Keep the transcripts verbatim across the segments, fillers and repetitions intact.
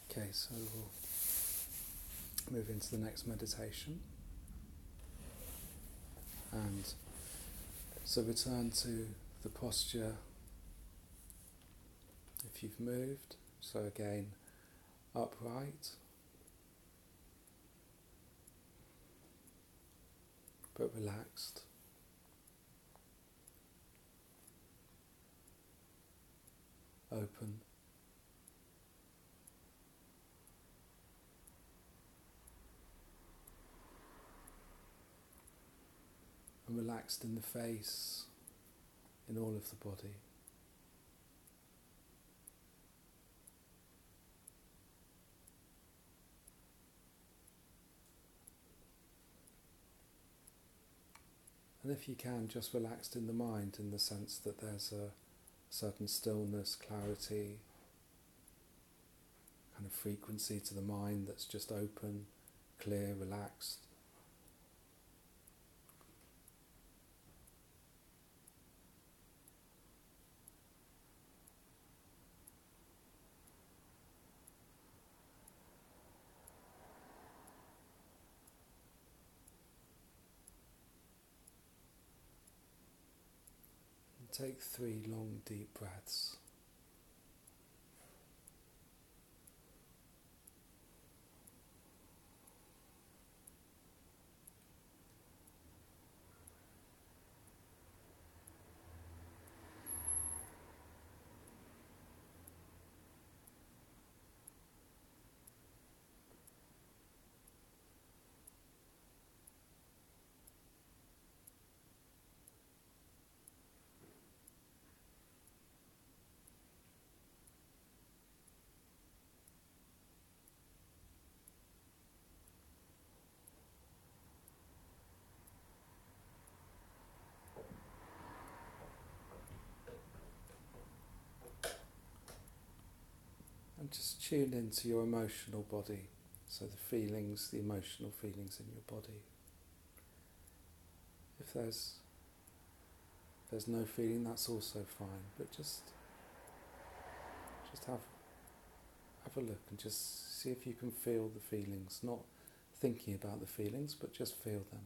Okay, so we'll move into the next meditation. And so return to the posture if you've moved. So again, upright, but relaxed. Open. And relaxed in the face, in all of the body. And if you can, just relaxed in the mind, in the sense that there's a certain stillness, clarity, kind of frequency to the mind that's just open, clear, relaxed. And take three long, deep breaths. And just tune into your emotional body, so the feelings, the emotional feelings in your body. If there's if there's no feeling, that's also fine, but just just have have a look and just see if you can feel the feelings, not thinking about the feelings, but just feel them.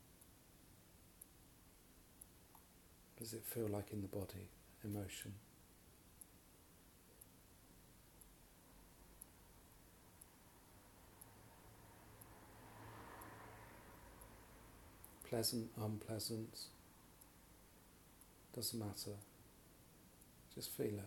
What does it feel like in the body, emotion? Pleasant, unpleasant, doesn't matter. Just feel it.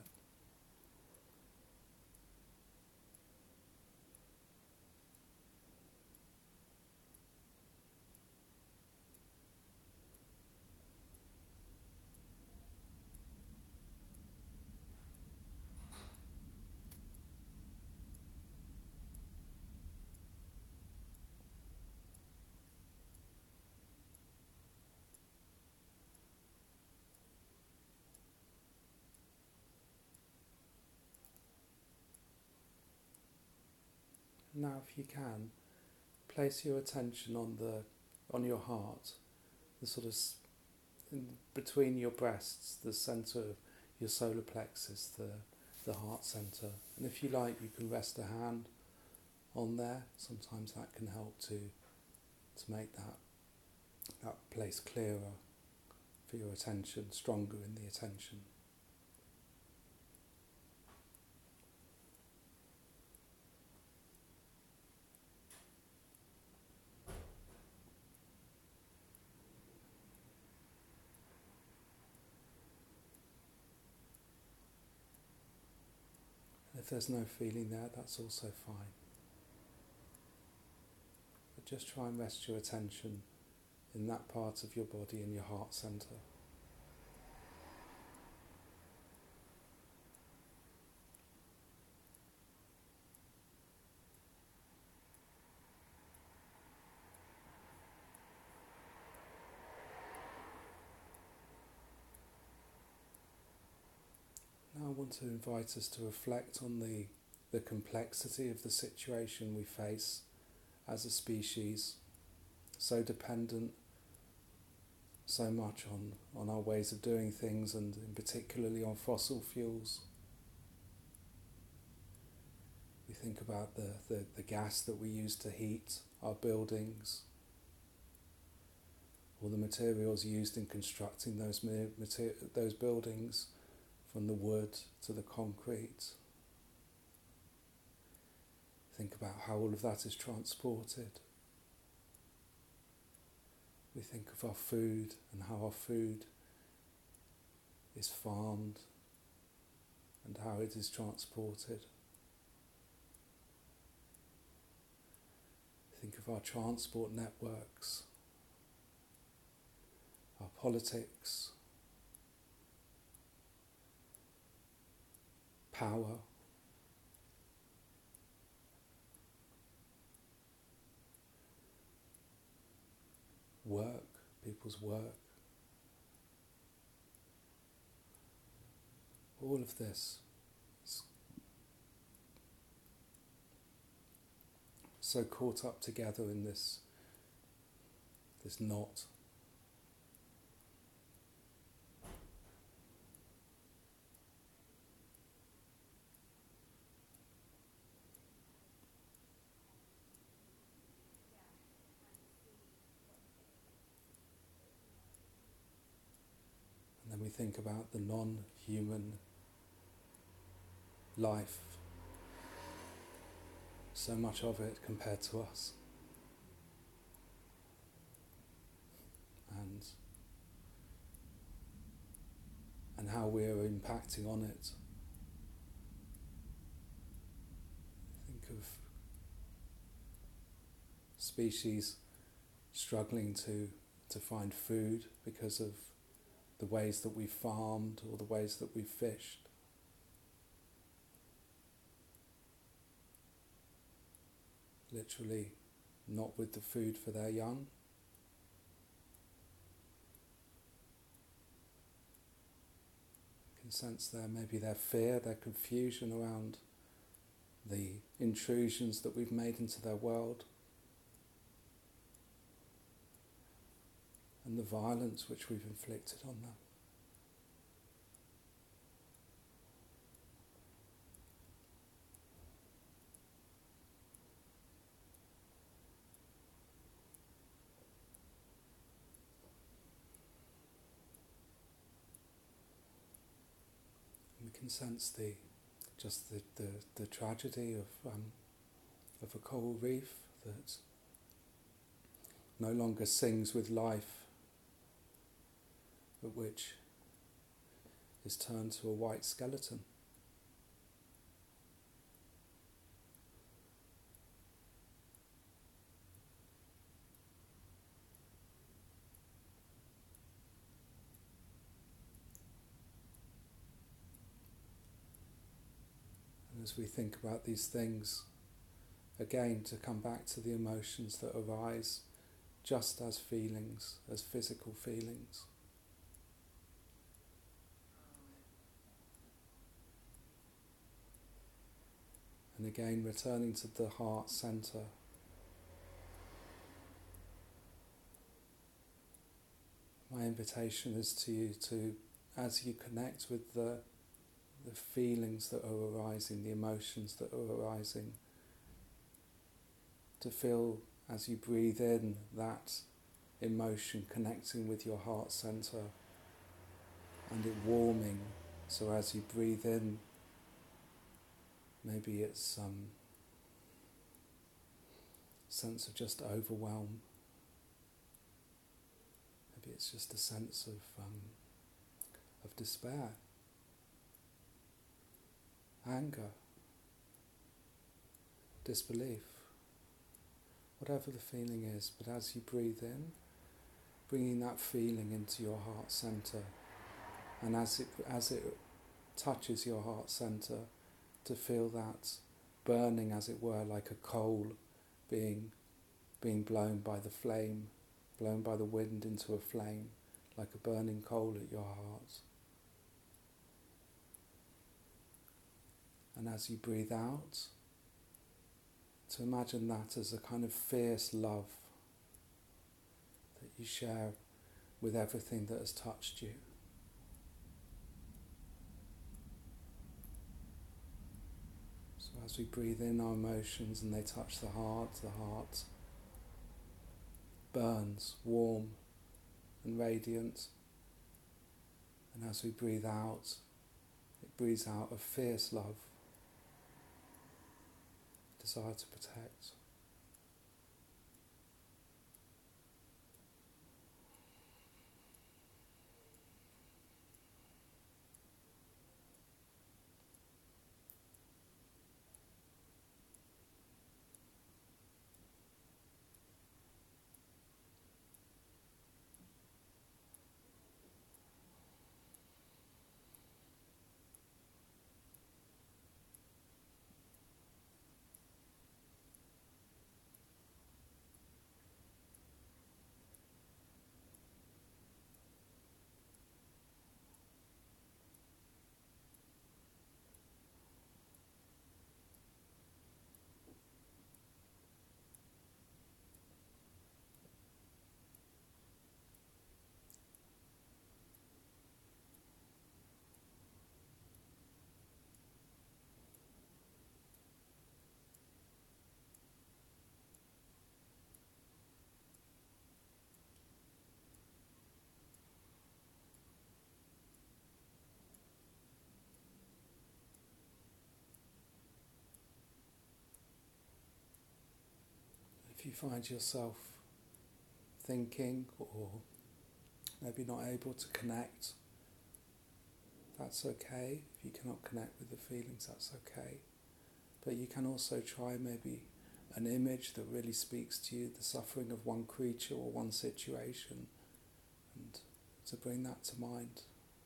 Now, if you can, place your attention on the on your heart, the sort of in between your breasts, the centre of your solar plexus, the the heart centre. And if you like, you can rest a hand on there. Sometimes that can help to to make that that place clearer for your attention, stronger in the attention. If there's no feeling there, that's also fine. But just try and rest your attention in that part of your body, in your heart centre. Now I want to invite us to reflect on the, the complexity of the situation we face as a species, so dependent so much on, on our ways of doing things, and in particularly on fossil fuels. We think about the, the, the gas that we use to heat our buildings, or the materials used in constructing those mater- those buildings, from the wood to the concrete. Think about how all of that is transported. We think of our food and how our food is farmed and how it is transported. Think of our transport networks, our politics, power, work, people's work. All of this is so caught up together in this, this knot. And then we think about the non-human life, so much of it compared to us. And, and how we are impacting on it. Think of species struggling to, to find food because of the ways that we've farmed or the ways that we've fished. Literally not with the food for their young. You can sense there maybe their fear, their confusion around the intrusions that we've made into their world, and the violence which we've inflicted on them. And we can sense the just the, the, the tragedy of um, of a coral reef that no longer sings with life, but which is turned to a white skeleton. And as we think about these things, again, to come back to the emotions that arise just as feelings, as physical feelings. And again, returning to the heart centre. My invitation is to you to, as you connect with the, the feelings that are arising, the emotions that are arising, to feel as you breathe in that emotion connecting with your heart centre and it warming. So as you breathe in, maybe it's um sense of just overwhelm. Maybe it's just a sense of um, of despair, anger, disbelief, whatever the feeling is. But as you breathe in, bringing that feeling into your heart centre, and as it as it touches your heart centre, to feel that burning, as it were, like a coal being being blown by the flame, blown by the wind into a flame, like a burning coal at your heart. And as you breathe out, to imagine that as a kind of fierce love that you share with everything that has touched you. So as we breathe in our emotions and they touch the heart, the heart burns warm and radiant. And as we breathe out, it breathes out of fierce love, desire to protect. If you find yourself thinking or maybe not able to connect, that's okay. If you cannot connect with the feelings, that's okay. But you can also try maybe an image that really speaks to you, the suffering of one creature or one situation, and to bring that to mind.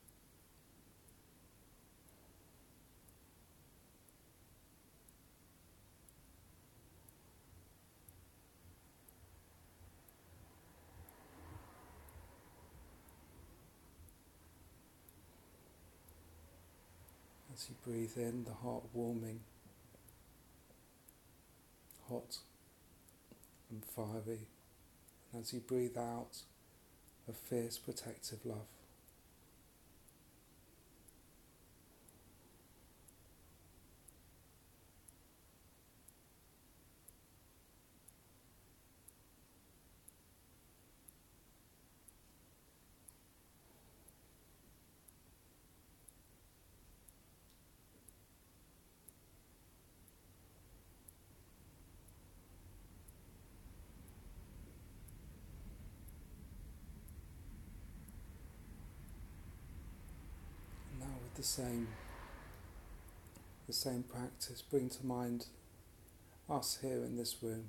As you breathe in, the heart warming, hot and fiery, and as you breathe out, a fierce protective love. And now with the same, the same practice, bring to mind us here in this room,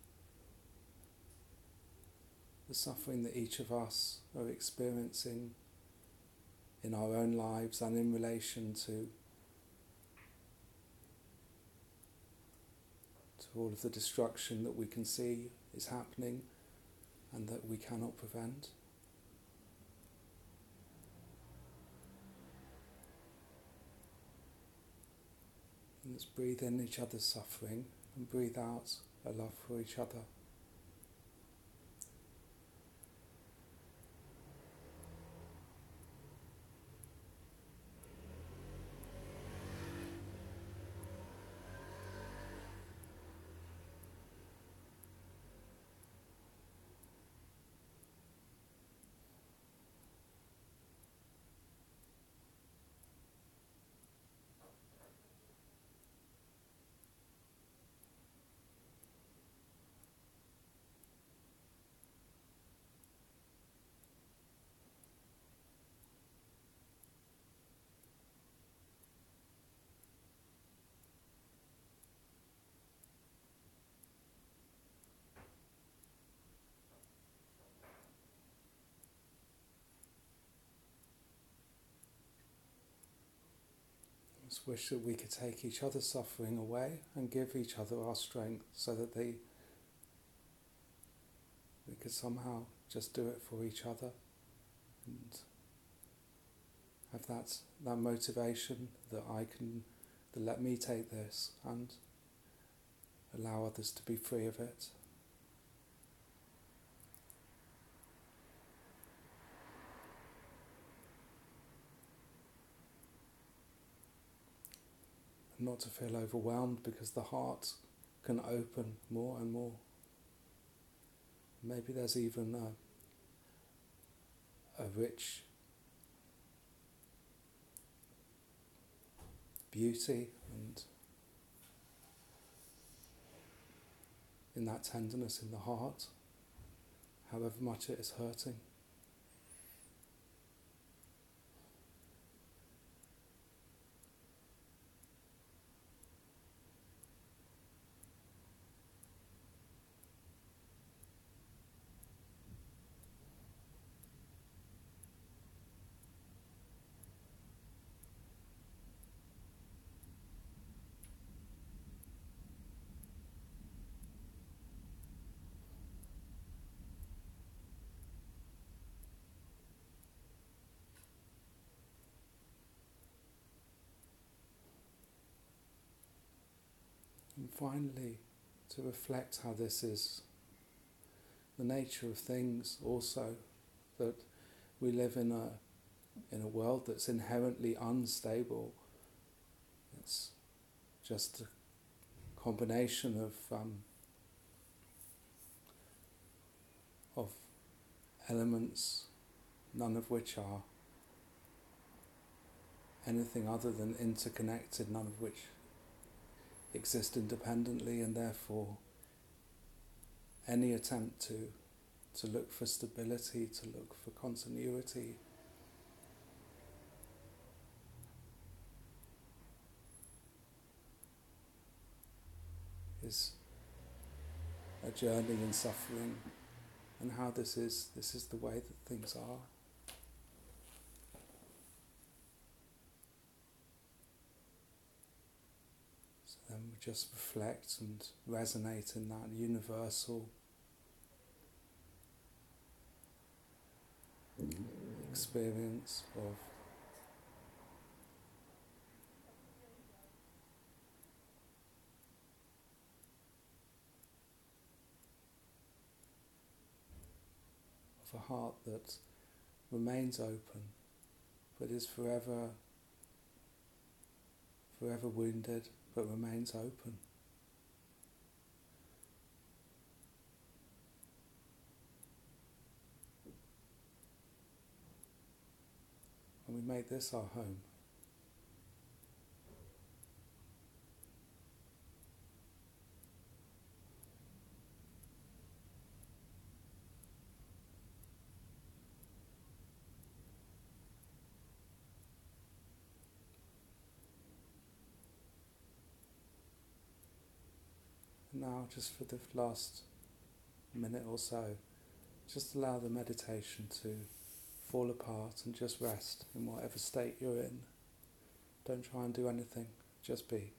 the suffering that each of us are experiencing in our own lives and in relation to, to all of the destruction that we can see is happening and that we cannot prevent. And let's breathe in each other's suffering and breathe out a love for each other. Just wish that we could take each other's suffering away and give each other our strength so that they we could somehow just do it for each other and have that that motivation that I can that let me take this and allow others to be free of it. not to feel overwhelmed, because the heart can open more and more. Maybe there's even a, a rich beauty and in that tenderness in the heart, however much it is hurting. And finally, to reflect how this is the nature of things also, that we live in a in a world that's inherently unstable. It's just a combination of um, of elements, none of which are anything other than interconnected, none of which exist independently, and therefore any attempt to to look for stability, to look for continuity, is a journey in suffering, and how this is this is the way that things are. So then we just reflect and resonate in that universal experience of of a heart that remains open, but is forever forever wounded, but remains open. And we make this our home. And now, just for the last minute or so, just allow the meditation to fall apart and just rest in whatever state you're in. Don't try and do anything, just be.